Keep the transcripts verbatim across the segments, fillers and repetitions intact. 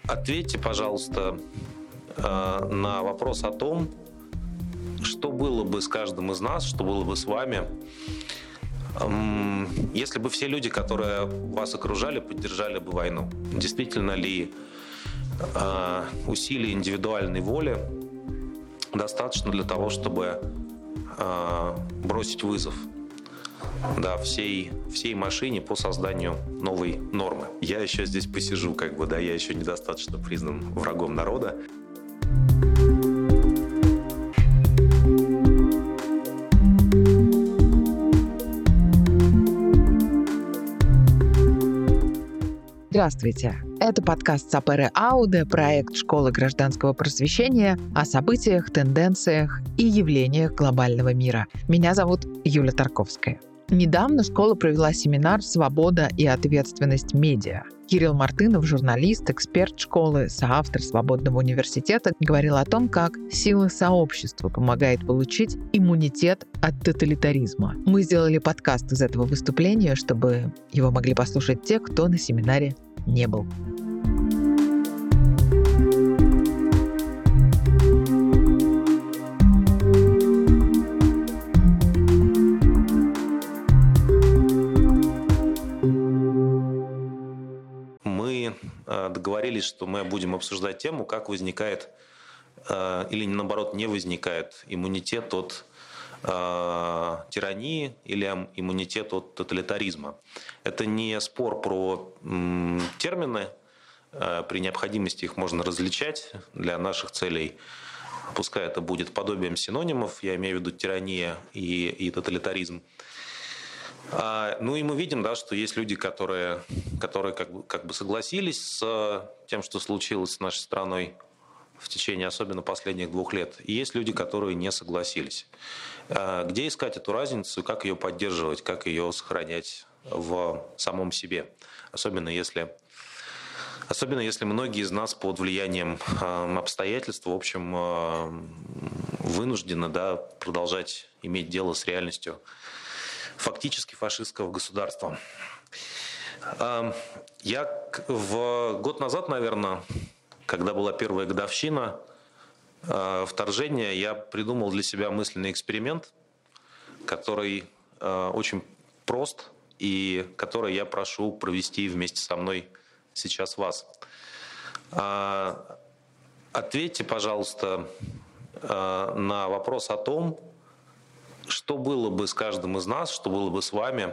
Ответьте, пожалуйста, на вопрос о том, что было бы с каждым из нас, что было бы с вами, если бы все люди, которые вас окружали, поддержали бы войну. Действительно ли усилий индивидуальной воли достаточно для того, чтобы бросить вызов, да, всей, всей машине по созданию новой нормы? Я еще здесь посижу, как бы, да, я еще недостаточно признан врагом народа. Здравствуйте! Это подкаст «Сапере Ауде», проект Школы гражданского просвещения о событиях, тенденциях и явлениях глобального мира. Меня зовут Юля Тарковская. Недавно школа провела семинар «Свобода и ответственность медиа». Кирилл Мартынов, журналист, эксперт школы, соавтор «Свободного университета», говорил о том, как сила сообщества помогает получить иммунитет от тоталитаризма. Мы сделали подкаст из этого выступления, чтобы его могли послушать те, кто на семинаре не был. Мы договорились, что мы будем обсуждать тему, как возникает или, наоборот, не возникает иммунитет от тирании или иммунитет от тоталитаризма. Это не спор про термины, при необходимости их можно различать для наших целей. Пускай это будет подобием синонимов, я имею в виду тирания и, и тоталитаризм. Ну и мы видим, да, что есть люди, которые, которые как бы, как бы согласились с тем, что случилось с нашей страной в течение особенно последних двух лет. И есть люди, которые не согласились. Где искать эту разницу, как ее поддерживать, как ее сохранять в самом себе? Особенно если, особенно если многие из нас под влиянием обстоятельств, в общем, вынуждены, да, продолжать иметь дело с реальностью фактически фашистского государства. Я в год назад, наверное, когда была первая годовщина вторжения, я придумал для себя мысленный эксперимент, который очень прост и который я прошу провести вместе со мной сейчас вас. Ответьте, пожалуйста, на вопрос о том, что было бы с каждым из нас, что было бы с вами,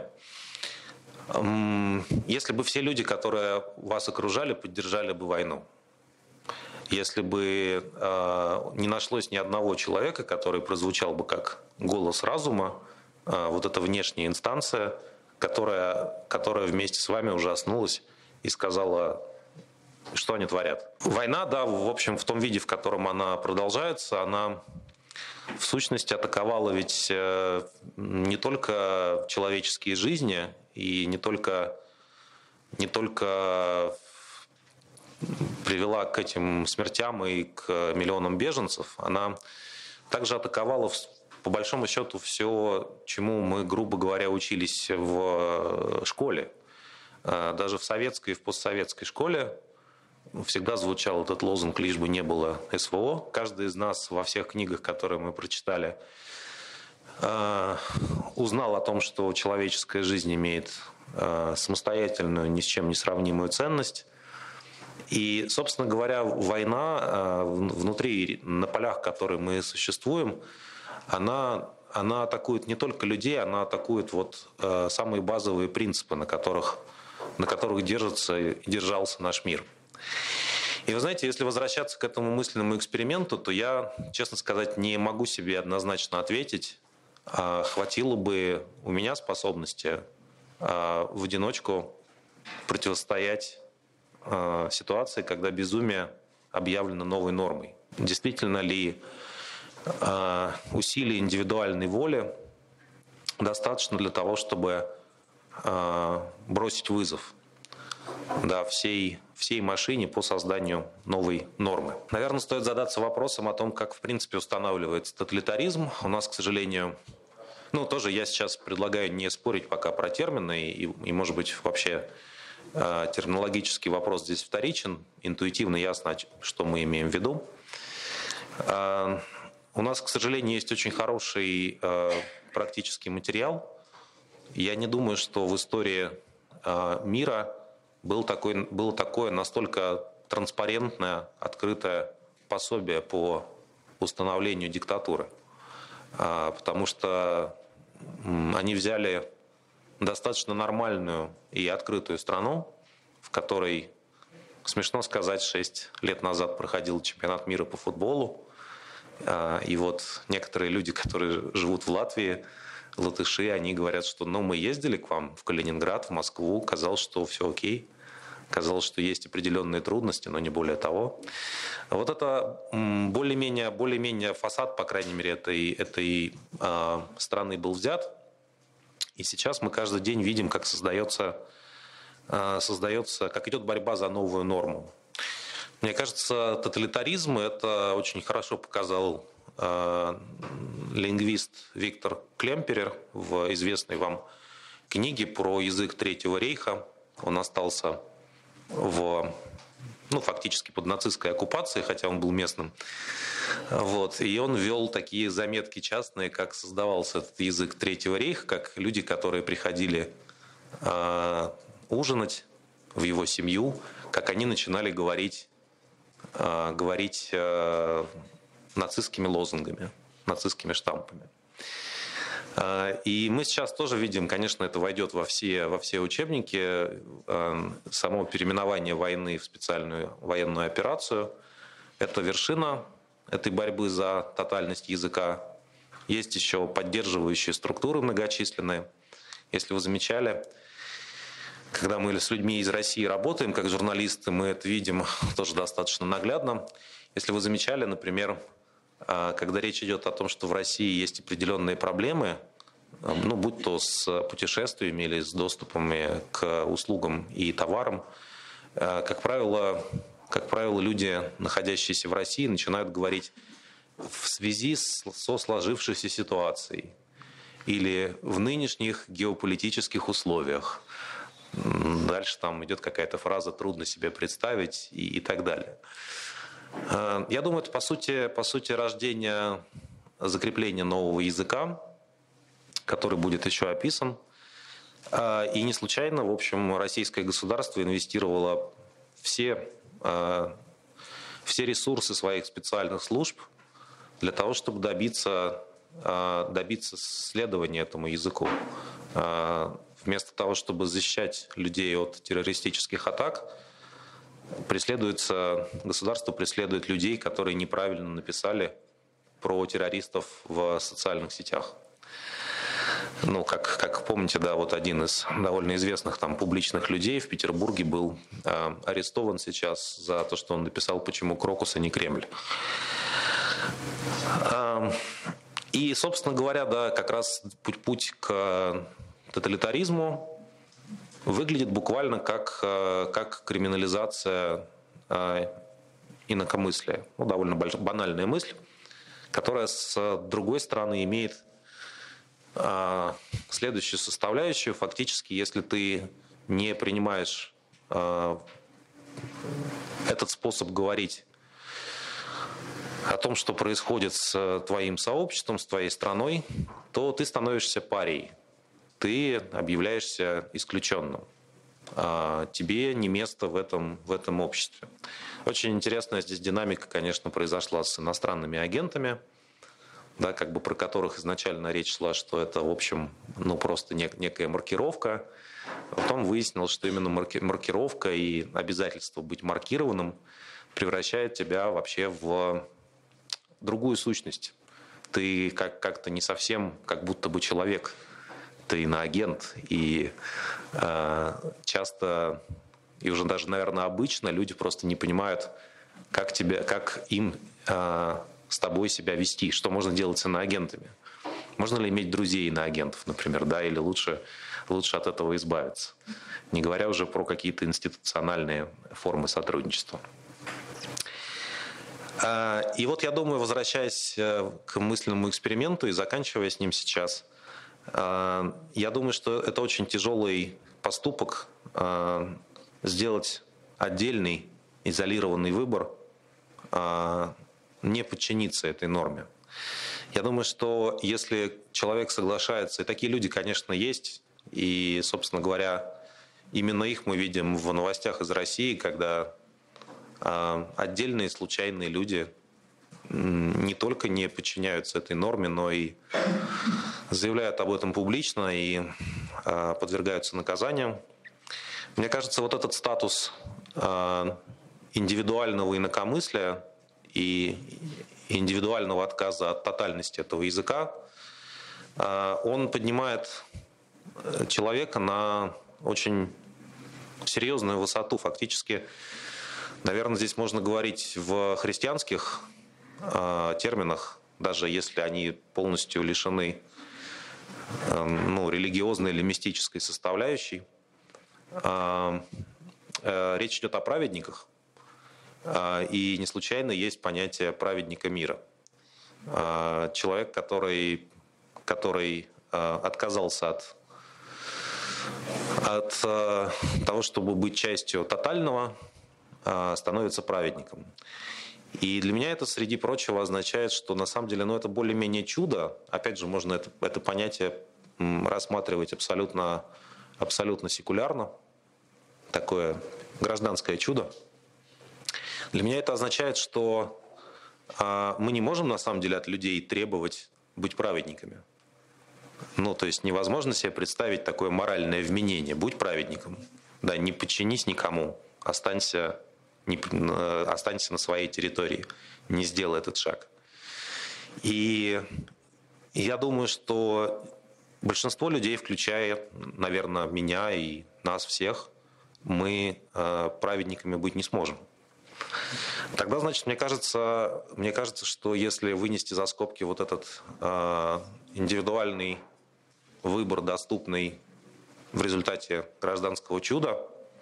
если бы все люди, которые вас окружали, поддержали бы войну. Если бы э, не нашлось ни одного человека, который прозвучал бы как голос разума, э, вот эта внешняя инстанция, которая, которая вместе с вами ужаснулась и сказала, что они творят. Война, да, в общем, в том виде, в котором она продолжается, она в сущности атаковала ведь э, не только человеческие жизни и не только, не только привела к этим смертям и к миллионам беженцев, она также атаковала, по большому счету, все, чему мы, грубо говоря, учились в школе. Даже в советской и в постсоветской школе всегда звучал этот лозунг «лишь бы не было СВО». Каждый из нас во всех книгах, которые мы прочитали, узнал о том, что человеческая жизнь имеет самостоятельную, ни с чем не сравнимую ценность. И, собственно говоря, война внутри, на полях, которые мы существуем, она, она атакует не только людей, она атакует вот самые базовые принципы, на которых, на которых держится и держался наш мир. И вы знаете, если возвращаться к этому мысленному эксперименту, то я, честно сказать, не могу себе однозначно ответить, хватило бы у меня способности в одиночку противостоять ситуации, когда безумие объявлено новой нормой. Действительно ли усилий индивидуальной воли достаточно для того, чтобы бросить вызов, да, всей, всей машине по созданию новой нормы? Наверное, стоит задаться вопросом о том, как в принципе устанавливается тоталитаризм. У нас, к сожалению, ну тоже я сейчас предлагаю не спорить пока про термины и, и может быть, вообще терминологический вопрос здесь вторичен. Интуитивно ясно, что мы имеем в виду. У нас, к сожалению, есть очень хороший практический материал. Я не думаю, что в истории мира был такой, было такое настолько транспарентное, открытое пособие по установлению диктатуры. Потому что они взяли достаточно нормальную и открытую страну, в которой, смешно сказать, шесть лет назад проходил чемпионат мира по футболу. И вот некоторые люди, которые живут в Латвии, латыши, они говорят, что ну, мы ездили к вам в Калининград, в Москву, казалось, что все окей. Казалось, что есть определенные трудности, но не более того. Вот это более-менее, более-менее фасад, по крайней мере, этой, этой э, страны был взят. И сейчас мы каждый день видим, как создается, э, создается, как идет борьба за новую норму. Мне кажется, тоталитаризм, это очень хорошо показал э, лингвист Виктор Клемперер в известной вам книге про язык Третьего рейха. Он остался в, ну, фактически под нацистской оккупацией, хотя он был местным. Вот. И он вел такие заметки частные, как создавался этот язык Третьего рейха, как люди, которые приходили э, ужинать в его семью, как они начинали говорить, э, говорить э, нацистскими лозунгами, нацистскими штампами. И мы сейчас тоже видим, конечно, это войдет во все, во все учебники, само переименование войны в специальную военную операцию. Это вершина этой борьбы за тотальность языка. Есть еще поддерживающие структуры многочисленные. Если вы замечали, когда мы с людьми из России работаем, как журналисты, мы это видим тоже достаточно наглядно. Если вы замечали, например, когда речь идет о том, что в России есть определенные проблемы, ну, будь то с путешествиями или с доступами к услугам и товарам, как правило, как правило, люди, находящиеся в России, начинают говорить в связи со сложившейся ситуацией или в нынешних геополитических условиях. Дальше там идет какая-то фраза «трудно себе представить» и, и так далее. Я думаю, это по сути, по сути рождение, закрепление нового языка, который будет еще описан. И не случайно, в общем, российское государство инвестировало все, все ресурсы своих специальных служб для того, чтобы добиться, добиться следования этому языку. Вместо того, чтобы защищать людей от террористических атак, преследуется, государство преследует людей, которые неправильно написали про террористов в социальных сетях. Ну, как, как помните, да, вот один из довольно известных там публичных людей в Петербурге был э, арестован сейчас за то, что он написал «Почему Крокус, а не Кремль». Э, и, собственно говоря, да, как раз путь, путь к тоталитаризму выглядит буквально как, как криминализация инакомыслия. Ну, довольно банальная мысль, которая, с другой стороны, имеет следующую составляющую. Фактически, если ты не принимаешь этот способ говорить о том, что происходит с твоим сообществом, с твоей страной, то ты становишься парией. Ты объявляешься исключенным. Тебе не место в этом, в этом обществе. Очень интересная здесь динамика, конечно, произошла с иностранными агентами, да, как бы про которых изначально речь шла, что это, в общем, ну, просто нек- некая маркировка. Потом выяснилось, что именно марки- маркировка и обязательство быть маркированным превращает тебя вообще в другую сущность. Ты как- как-то не совсем как будто бы человек. Ты иноагент, и э, часто, и уже даже, наверное, обычно люди просто не понимают, как, тебя, как им э, с тобой себя вести, что можно делать с иноагентами. Можно ли иметь друзей иноагентов, например, да, или лучше, лучше от этого избавиться, не говоря уже про какие-то институциональные формы сотрудничества. И вот я думаю, возвращаясь к мысленному эксперименту и заканчивая с ним сейчас, я думаю, что это очень тяжелый поступок сделать отдельный, изолированный выбор, не подчиниться этой норме. Я думаю, что если человек соглашается, и такие люди, конечно, есть, и, собственно говоря, именно их мы видим в новостях из России, когда отдельные случайные люди не только не подчиняются этой норме, но и заявляют об этом публично и подвергаются наказаниям. Мне кажется, вот этот статус индивидуального инакомыслия и индивидуального отказа от тотальности этого языка, он поднимает человека на очень серьезную высоту. Фактически, наверное, здесь можно говорить в христианских терминах, даже если они полностью лишены ну, религиозной или мистической составляющей. Речь идет о праведниках, и не случайно есть понятие праведника мира. Человек, который, который отказался от, от того, чтобы быть частью тотального, становится праведником. И для меня это, среди прочего, означает, что на самом деле ну, это более-менее чудо. Опять же, можно это, это понятие рассматривать абсолютно, абсолютно секулярно. Такое гражданское чудо. Для меня это означает, что а, мы не можем на самом деле от людей требовать быть праведниками. Ну, то есть невозможно себе представить такое моральное вменение. Будь праведником. Да, не подчинись никому. Останься, не, останься на своей территории. Не сделай этот шаг. И я думаю, что большинство людей, включая, наверное, меня и нас всех, мы э, праведниками быть не сможем. Тогда, значит, мне кажется, мне кажется, что если вынести за скобки вот этот э, индивидуальный выбор, доступный в результате гражданского чуда,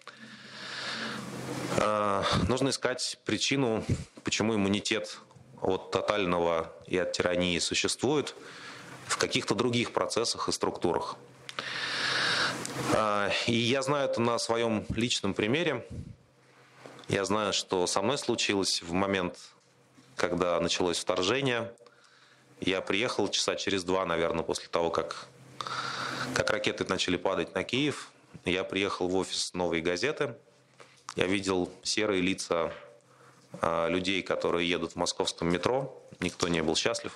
э, нужно искать причину, почему иммунитет от тотального и от тирании существует в каких-то других процессах и структурах. И я знаю это на своем личном примере. Я знаю, что со мной случилось в момент, когда началось вторжение. Я приехал часа через два, наверное, после того, как, как ракеты начали падать на Киев. Я приехал в офис «Новой газеты». Я видел серые лица людей, которые едут в московском метро. Никто не был счастлив.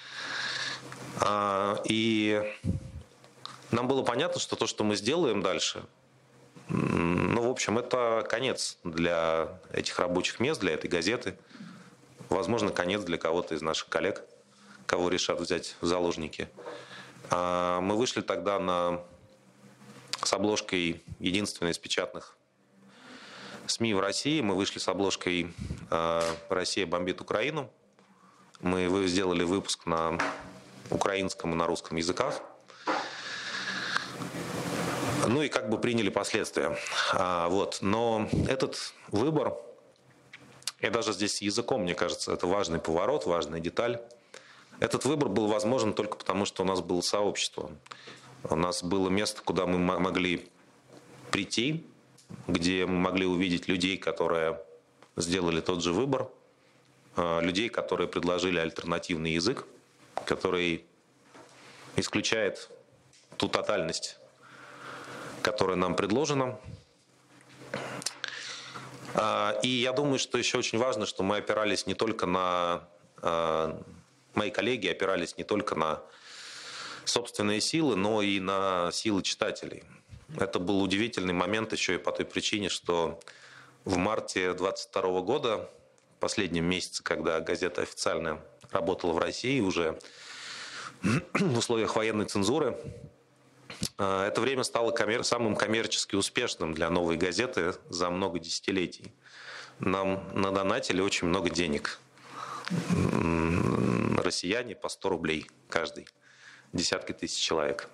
И нам было понятно, что то, что мы сделаем дальше, ну, в общем, это конец для этих рабочих мест, для этой газеты. Возможно, конец для кого-то из наших коллег, кого решат взять в заложники. Мы вышли тогда на, с обложкой единственной из печатных СМИ в России. Мы вышли с обложкой «Россия бомбит Украину». Мы сделали выпуск на украинском и на русском языках. Ну и как бы приняли последствия. А, вот. Но этот выбор, и даже здесь с языком, мне кажется, это важный поворот, важная деталь. Этот выбор был возможен только потому, что у нас было сообщество. У нас было место, куда мы могли прийти, где мы могли увидеть людей, которые сделали тот же выбор, людей, которые предложили альтернативный язык, который исключает ту тотальность, которая нам предложена. И я думаю, что еще очень важно, что мы опирались не только на... Мои коллеги опирались не только на собственные силы, но и на силы читателей. Это был удивительный момент еще и по той причине, что в марте двадцать второго года, в последнем месяце, когда газета официально работала в России уже в условиях военной цензуры, это время стало коммер... самым коммерчески успешным для «Новой газеты» за много десятилетий. Нам надонатили очень много денег. Россияне по сто рублей каждый. Десятки тысяч человек.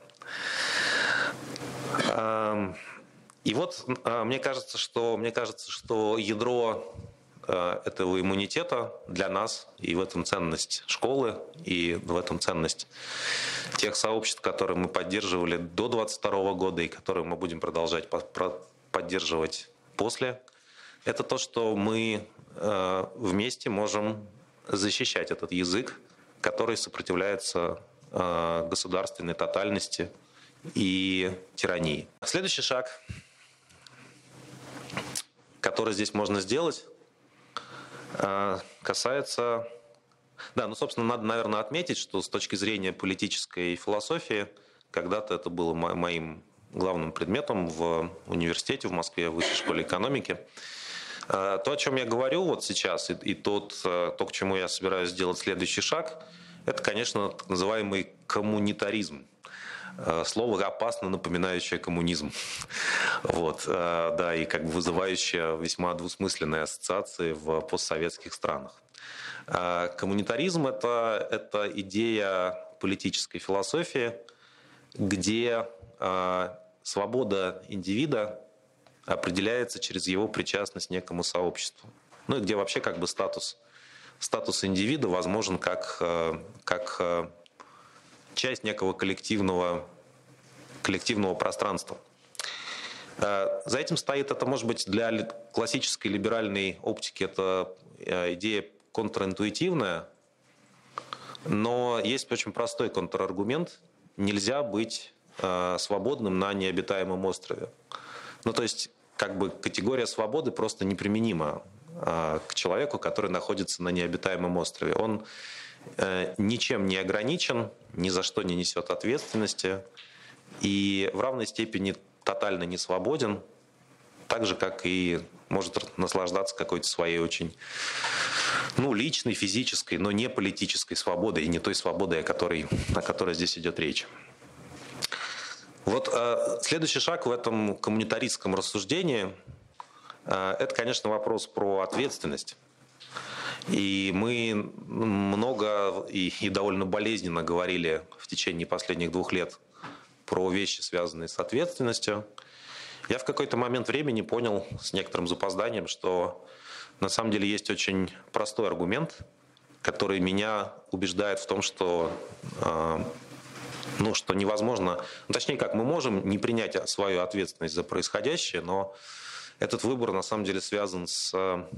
И вот мне кажется, что, мне кажется, что ядро этого иммунитета для нас, и в этом ценность школы, и в этом ценность тех сообществ, которые мы поддерживали до двадцать второго года и которые мы будем продолжать поддерживать после. Это то, что мы э, вместе можем защищать этот язык, который сопротивляется э, государственной тотальности и тирании. Следующий шаг, который здесь можно сделать, э, касается... Да, ну, собственно, надо, наверное, отметить, что с точки зрения политической философии, когда-то это было мо- моим главным предметом в университете в Москве, в Высшей школе экономики. То, о чем я говорю вот сейчас, и, и тот, то, к чему я собираюсь сделать следующий шаг, это, конечно, так называемый коммунитаризм. Слово опасно напоминающее коммунизм. Вот, да, и как бы вызывающее весьма двусмысленные ассоциации в постсоветских странах. Коммунитаризм – это, это идея политической философии, где свобода индивида определяется через его причастность к некому сообществу. Ну и где вообще как бы статус, статус индивида возможен как, как часть некого коллективного, коллективного пространства. За этим стоит, это может быть для классической либеральной оптики, это идея контринтуитивная, но есть очень простой контраргумент. Нельзя быть свободным на необитаемом острове. Ну, то есть, как бы категория свободы просто неприменима э, к человеку, который находится на необитаемом острове. Он э, ничем не ограничен, ни за что не несет ответственности и в равной степени тотально не свободен, так же, как и может наслаждаться какой-то своей очень, ну, личной, физической, но не политической свободой, и не той свободой, о которой, о которой здесь идет речь. Вот э, следующий шаг в этом коммунитаристском рассуждении э, это, конечно, вопрос про ответственность. И мы много и, и довольно болезненно говорили в течение последних двух лет про вещи, связанные с ответственностью. Я в какой-то момент времени понял с некоторым запозданием, что на самом деле есть очень простой аргумент, который меня убеждает в том, что... Э, Ну, что невозможно, ну, точнее как, мы можем не принять свою ответственность за происходящее, но этот выбор на самом деле связан с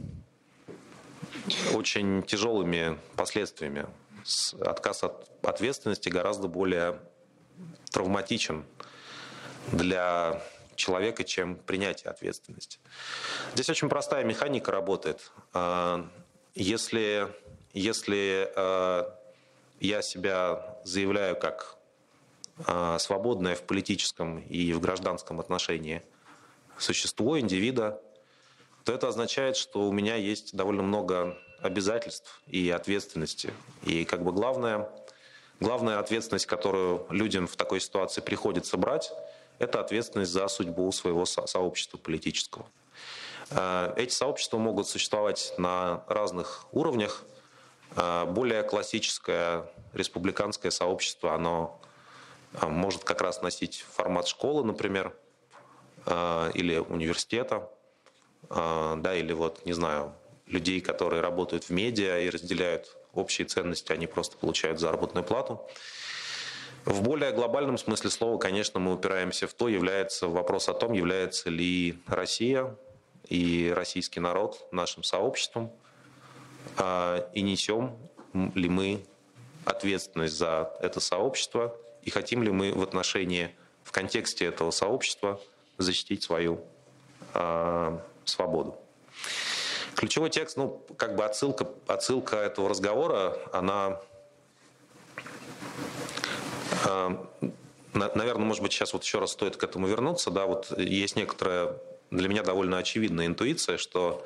очень тяжелыми последствиями. Отказ от ответственности гораздо более травматичен для человека, чем принятие ответственности. Здесь очень простая механика работает. Если, если я себя заявляю как свободное в политическом и в гражданском отношении существо, индивида, то это означает, что у меня есть довольно много обязательств и ответственности. И как бы главная, главная ответственность, которую людям в такой ситуации приходится брать, это ответственность за судьбу своего сообщества политического. Эти сообщества могут существовать на разных уровнях. Более классическое республиканское сообщество, оно может как раз носить формат школы, например, или университета, да, или вот, не знаю, людей, которые работают в медиа и разделяют общие ценности, они просто получают заработную плату. В более глобальном смысле слова, конечно, мы упираемся в то, является вопрос о том, является ли Россия и российский народ нашим сообществом, и несем ли мы ответственность за это сообщество, и хотим ли мы в отношении, в контексте этого сообщества защитить свою э, свободу. Ключевой текст, ну, как бы отсылка, отсылка этого разговора, она, э, наверное, может быть, сейчас вот еще раз стоит к этому вернуться, да, вот есть некоторая, для меня довольно очевидная интуиция, что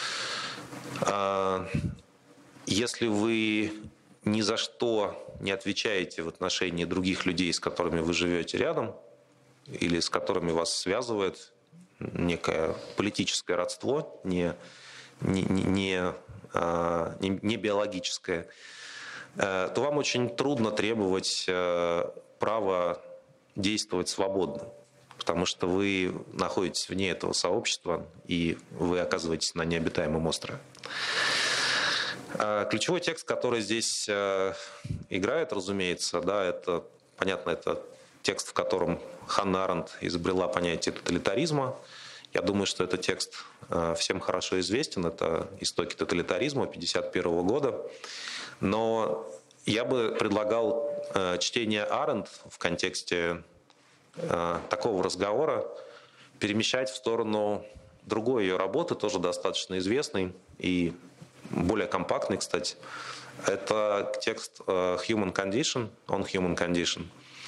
э, если вы ни за что не отвечаете в отношении других людей, с которыми вы живете рядом, или с которыми вас связывает некое политическое родство, не, не, не, не, не биологическое, то вам очень трудно требовать права действовать свободно, потому что вы находитесь вне этого сообщества, и вы оказываетесь на необитаемом острове. Ключевой текст, который здесь играет, разумеется, да, это, понятно, это текст, в котором Ханна Аренд изобрела понятие тоталитаризма. Я думаю, что этот текст всем хорошо известен. Это «Истоки тоталитаризма» тысяча девятьсот пятьдесят первого года. Но я бы предлагал чтение Аренд в контексте такого разговора перемещать в сторону другой ее работы, тоже достаточно известной и более компактный, кстати. Это текст Human Condition, on Human Condition,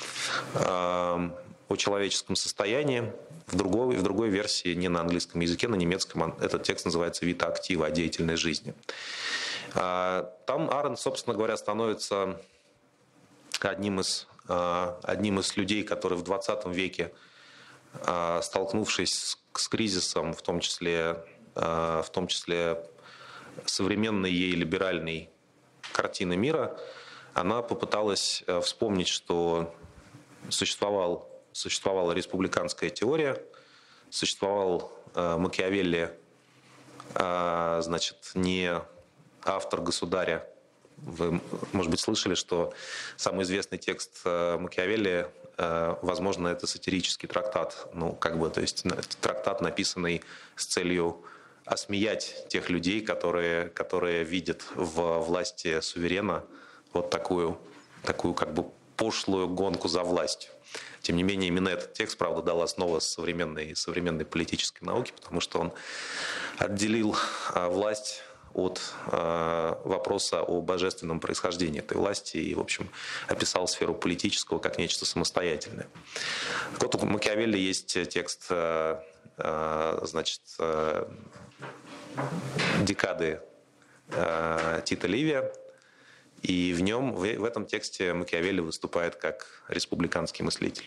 о человеческом состоянии. В другой, в другой версии, не на английском языке, на немецком, этот текст называется «Vita activa» о деятельной жизни. Там Аренд, собственно говоря, становится одним из, одним из людей, которые в двадцатом веке, столкнувшись с кризисом, в том числе, в том числе современной ей либеральной картины мира, она попыталась вспомнить, что существовал, существовала республиканская теория, существовал Макиавелли, значит, не автор «Государя». Вы, может быть, слышали, что самый известный текст Макиавелли, возможно, это сатирический трактат. Ну, как бы, то есть трактат, написанный с целью осмеять тех людей, которые, которые видят в власти суверена вот такую, такую как бы пошлую гонку за властью. Тем не менее, именно этот текст, правда, дал основу современной, современной политической науки, потому что он отделил власть от вопроса о божественном происхождении этой власти и, в общем, описал сферу политического как нечто самостоятельное. Вот у Макиавелли есть текст, значит, «Декады» Тита Ливия, и в нем, в этом тексте Макиавелли выступает как республиканский мыслитель.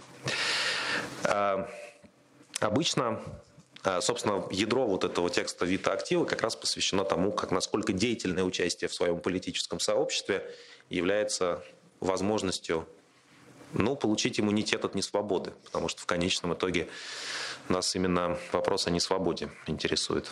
Обычно, собственно, ядро вот этого текста «Vita activa» как раз посвящено тому, как, насколько деятельное участие в своем политическом сообществе является возможностью, ну, получить иммунитет от несвободы, потому что в конечном итоге нас именно вопрос о несвободе интересует.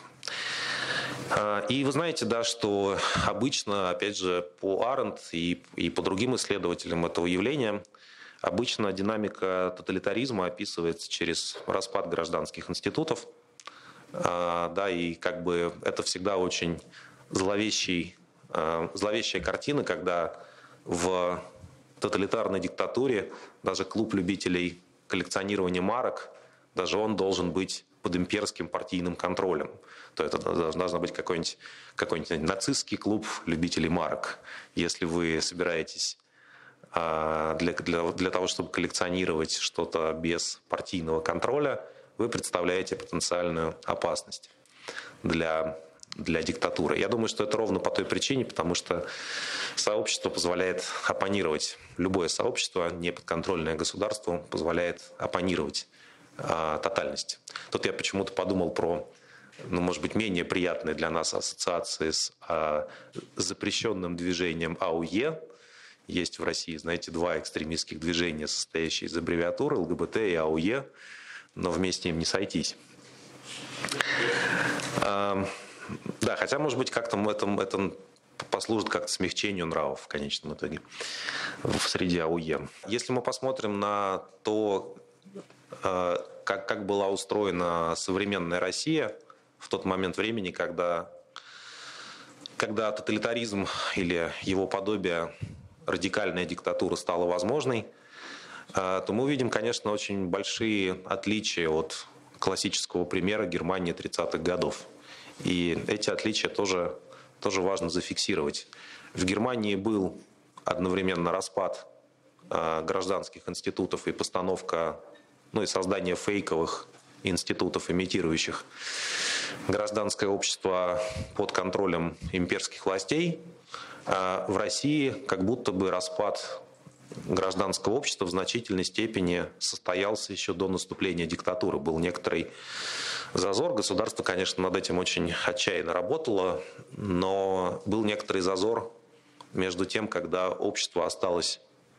И вы знаете, да, что обычно, опять же, по Аренд и, и по другим исследователям этого явления, обычно динамика тоталитаризма описывается через распад гражданских институтов. Да, и как бы это всегда очень зловещий, зловещая картина, когда в тоталитарной диктатуре даже клуб любителей коллекционирования марок, даже он должен быть под имперским партийным контролем. То это должна быть какой-нибудь, какой-нибудь нацистский клуб любителей марок. Если вы собираетесь для, для, для того, чтобы коллекционировать что-то без партийного контроля, вы представляете потенциальную опасность для, для диктатуры. Я думаю, что это ровно по той причине, потому что сообщество позволяет оппонировать. Любое сообщество, не подконтрольное государству, позволяет оппонировать а, тотальности. Тут я почему-то подумал про, ну, может быть, менее приятные для нас ассоциации с а, запрещенным движением АУЕ. Есть в России, знаете, два экстремистских движения, состоящие из аббревиатуры ЛГБТ и АУЕ, но вместе им не сойтись. А, да, хотя, может быть, как-то это, это послужит как-то смягчению нравов в конечном итоге в среде АУЕ. Если мы посмотрим на то, как, как была устроена современная Россия в тот момент времени, когда, когда тоталитаризм или его подобие, радикальная диктатура стала возможной, то мы увидим, конечно, очень большие отличия от классического примера Германии тридцатых годов. И эти отличия тоже, тоже важно зафиксировать. В Германии был одновременно распад гражданских институтов и постановка, ну и создание фейковых институтов, имитирующих гражданское общество под контролем имперских властей. А в России как будто бы распад гражданского общества в значительной степени состоялся еще до наступления диктатуры. Был некоторый зазор. Государство, конечно, над этим очень отчаянно работало, но был некоторый зазор между тем, когда общество осталось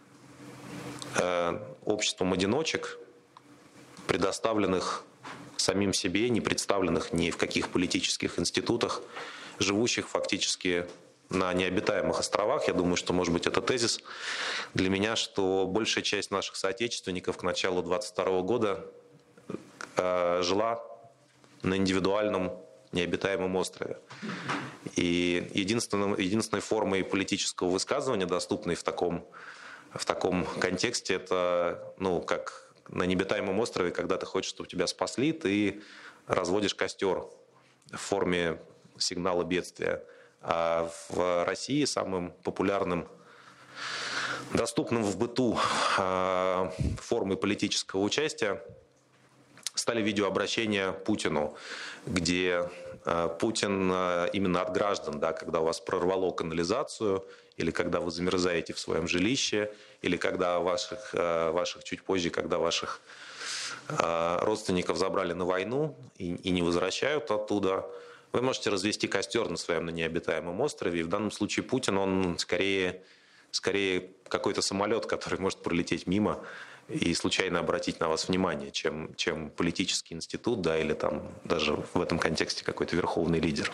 э, обществом одиночек, предоставленных самим себе, не представленных ни в каких политических институтах, живущих фактически на необитаемых островах. Я думаю, что, может быть, это тезис для меня, что большая часть наших соотечественников к началу двадцать второго года э, жила на индивидуальном необитаемом острове. И единственной, единственной формой политического высказывания, доступной в таком, в таком контексте, это, ну, как на необитаемом острове, когда ты хочешь, чтобы тебя спасли, ты разводишь костер в форме сигнала бедствия. А в России самым популярным, доступным в быту формой политического участия стали видеообращения Путину, где Путин именно от граждан, да, когда у вас прорвало канализацию, или когда вы замерзаете в своем жилище, или когда ваших, ваших чуть позже, когда ваших родственников забрали на войну и, и не возвращают оттуда, вы можете развести костер на своем на необитаемом острове. И в данном случае Путин, он скорее, скорее какой-то самолет, который может пролететь мимо и случайно обратить на вас внимание, чем, чем политический институт, да, или там даже в этом контексте какой-то верховный лидер.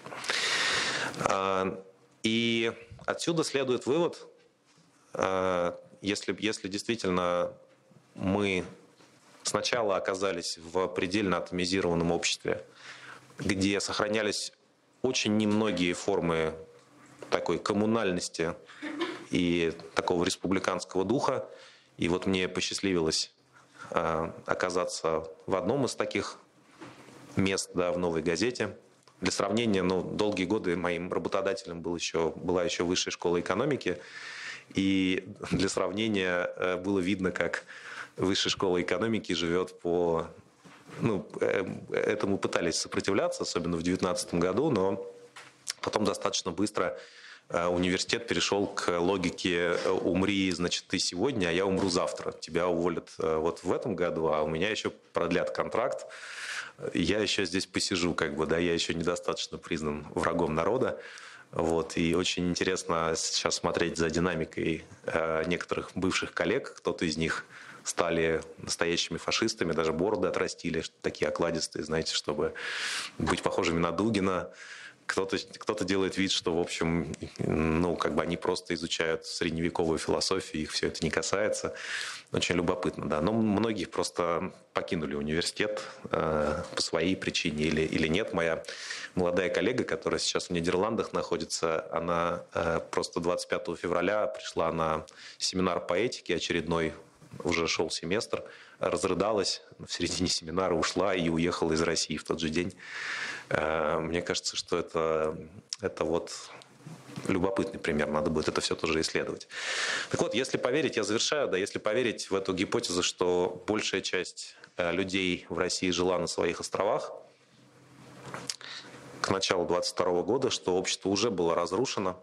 И отсюда следует вывод, если, если действительно мы сначала оказались в предельно атомизированном обществе, где сохранялись очень немногие формы такой коммунальности и такого республиканского духа. И вот мне посчастливилось э, оказаться в одном из таких мест, да, в «Новой газете». Для сравнения, ну, долгие годы моим работодателем был еще, была еще Высшая школа экономики. И для сравнения э, было видно, как Высшая школа экономики живет по... Ну, э, этому пытались сопротивляться, особенно в две тысячи девятнадцатом году, но потом достаточно быстро университет перешел к логике «умри, значит, ты сегодня, а я умру завтра». Тебя уволят вот в этом году, а у меня еще продлят контракт. Я еще здесь посижу, как бы, да, я еще недостаточно признан врагом народа. Вот, и очень интересно сейчас смотреть за динамикой некоторых бывших коллег. Кто-то из них стали настоящими фашистами, даже бороды отрастили, такие окладистые, знаете, чтобы быть похожими на Дугина. Кто-то, кто-то делает вид, что, в общем, ну, как бы они просто изучают средневековую философию, их все это не касается. Очень любопытно, да. Но многие просто покинули университет э, по своей причине или, или нет. Моя молодая коллега, которая сейчас в Нидерландах находится, она э, просто двадцать пятого февраля пришла на семинар по этике очередной, уже шел семестр, разрыдалась, в середине семинара ушла и уехала из России в тот же день. Мне кажется, что это, это вот любопытный пример, надо будет это все тоже исследовать. Так вот, если поверить, я завершаю, да, если поверить в эту гипотезу, что большая часть людей в России жила на своих островах к началу двадцать второго года, что общество уже было разрушено,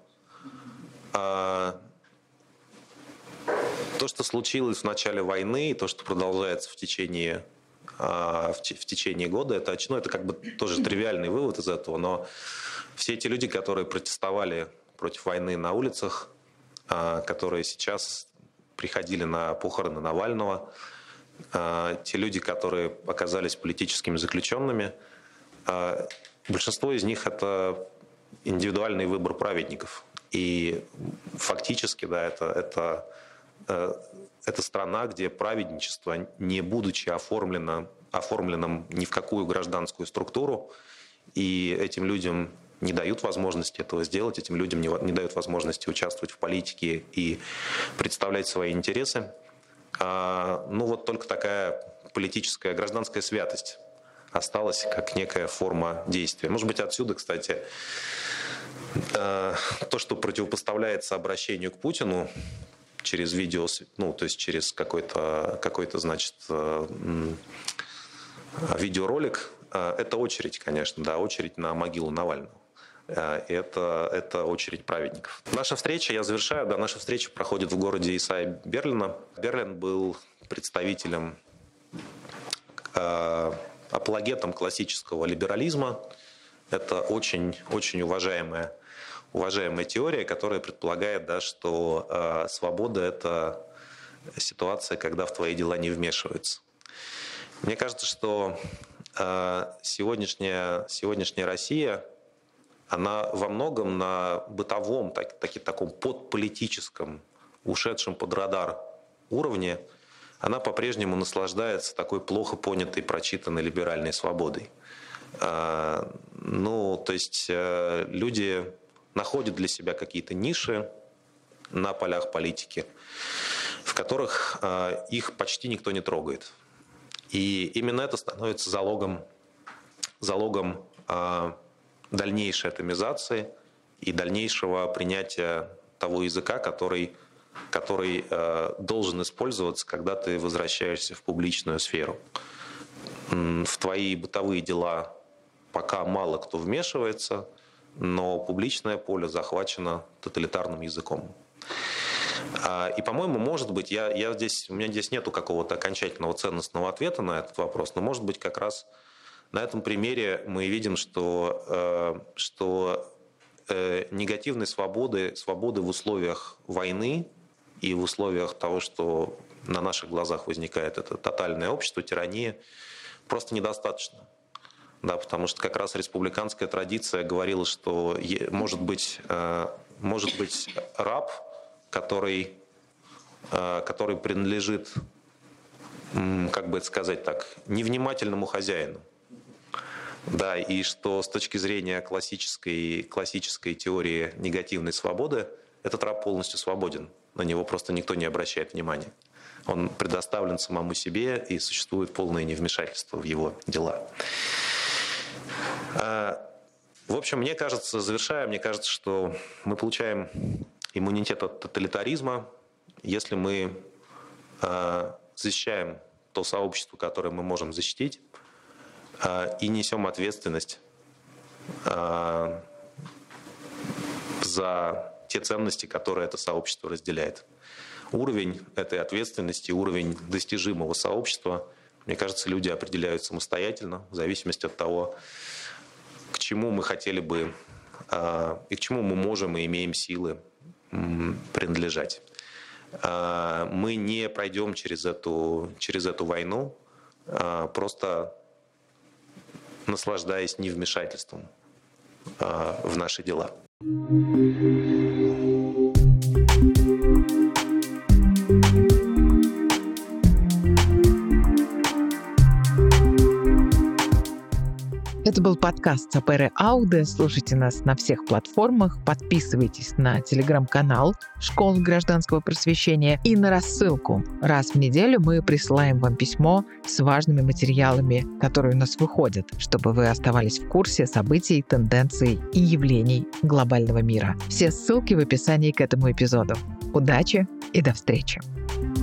то, что случилось в начале войны, и то, что продолжается в течение, в течение года, это, ну, это как бы тоже тривиальный вывод из этого, но все эти люди, которые протестовали против войны на улицах, которые сейчас приходили на похороны Навального, те люди, которые оказались политическими заключенными, большинство из них — это индивидуальный выбор праведников. И фактически, да, это... это Это страна, где праведничество, не будучи оформлено, оформленным ни в какую гражданскую структуру, и этим людям не дают возможности этого сделать, этим людям не, не дают возможности участвовать в политике и представлять свои интересы. А, ну вот только такая политическая, гражданская святость осталась как некая форма действия. Может быть, отсюда, кстати, то, что противопоставляется обращению к Путину через видео, ну, то есть через какой-то, какой-то, значит, видеоролик, это очередь, конечно, да, очередь на могилу Навального. Это, это очередь праведников. Наша встреча, я завершаю, да, наша встреча проходит в городе Исаи Берлина. Берлин был представителем, э, апологетом классического либерализма. Это очень, очень уважаемая уважаемая теория, которая предполагает, да, что э, свобода — это ситуация, когда в твои дела не вмешиваются. Мне кажется, что э, сегодняшняя, сегодняшняя Россия, она во многом на бытовом, так, так, таком подполитическом, ушедшем под радар уровне, она по-прежнему наслаждается такой плохо понятой, прочитанной либеральной свободой. Ну, то есть люди находят для себя какие-то ниши на полях политики, в которых их почти никто не трогает. И именно это становится залогом, залогом дальнейшей атомизации и дальнейшего принятия того языка, который, который должен использоваться, когда ты возвращаешься в публичную сферу. В твои бытовые дела пока мало кто вмешивается, но публичное поле захвачено тоталитарным языком. И, по-моему, может быть, я, я здесь, у меня здесь нету какого-то окончательного ценностного ответа на этот вопрос, но, может быть, как раз на этом примере мы видим, что, что негативной свободы, свободы в условиях войны и в условиях того, что на наших глазах возникает это тотальное общество, тирания, просто недостаточно. Да, потому что как раз республиканская традиция говорила, что может быть, может быть раб, который, который принадлежит, как бы это сказать так, невнимательному хозяину. Да, и что с точки зрения классической, классической теории негативной свободы, этот раб полностью свободен. На него просто никто не обращает внимания. Он предоставлен самому себе, и существует полное невмешательство в его дела. В общем, мне кажется, завершая, мне кажется, что мы получаем иммунитет от тоталитаризма, если мы защищаем то сообщество, которое мы можем защитить, и несем ответственность за те ценности, которые это сообщество разделяет. Уровень этой ответственности, уровень достижимого сообщества, мне кажется, люди определяют самостоятельно, в зависимости от того, к чему мы хотели бы и к чему мы можем и имеем силы принадлежать. Мы не пройдем через эту, через эту войну, просто наслаждаясь невмешательством в наши дела. Это был подкаст Сапере Ауде. Слушайте нас на всех платформах, подписывайтесь на телеграм-канал «Школа гражданского просвещения» и на рассылку. Раз в неделю мы присылаем вам письмо с важными материалами, которые у нас выходят, чтобы вы оставались в курсе событий, тенденций и явлений глобального мира. Все ссылки в описании к этому эпизоду. Удачи и до встречи!